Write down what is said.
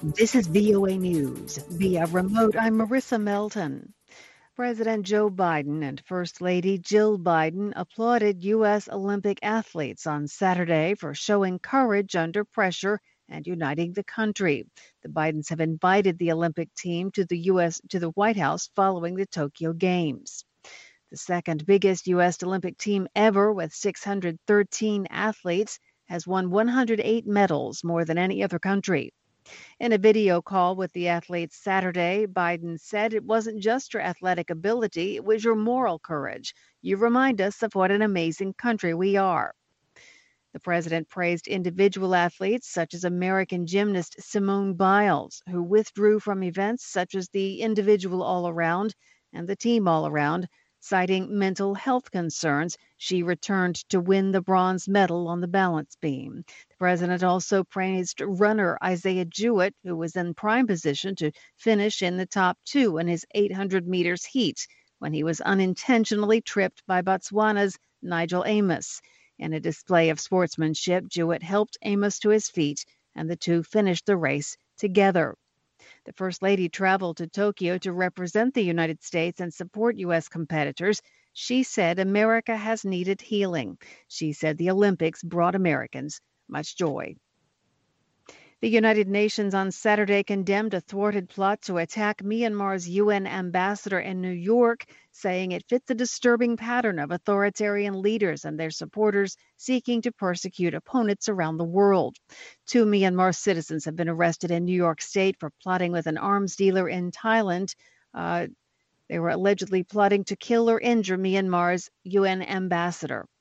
This is VOA News. Via remote, I'm Marissa Melton. President Joe Biden and First Lady Jill Biden applauded U.S. Olympic athletes on Saturday for showing courage under pressure and uniting the country. The Bidens have invited the Olympic team to the White House following the Tokyo Games. The second biggest U.S. Olympic team ever, with 613 athletes, has won 108 medals, more than any other country. In a video call with the athletes Saturday, Biden said it wasn't just your athletic ability, it was your moral courage. You remind us of what an amazing country we are. The president praised individual athletes such as American gymnast Simone Biles, who withdrew from events such as the individual all-around and the team all-around, citing mental health concerns. She returned to win the bronze medal on the balance beam. The president also praised runner Isaiah Jewett, who was in prime position to finish in the top two in his 800 meters heat when he was unintentionally tripped by Botswana's Nigel Amos. In a display of sportsmanship, Jewett helped Amos to his feet, and the two finished the race together. The First Lady traveled to Tokyo to represent the United States and support U.S. competitors. She said America has needed healing. She said the Olympics brought Americans much joy. The United Nations on Saturday condemned a thwarted plot to attack Myanmar's UN ambassador in New York, saying it fits a disturbing pattern of authoritarian leaders and their supporters seeking to persecute opponents around the world. 2 Myanmar citizens have been arrested in New York State for plotting with an arms dealer in Thailand. They were allegedly plotting to kill or injure Myanmar's UN ambassador.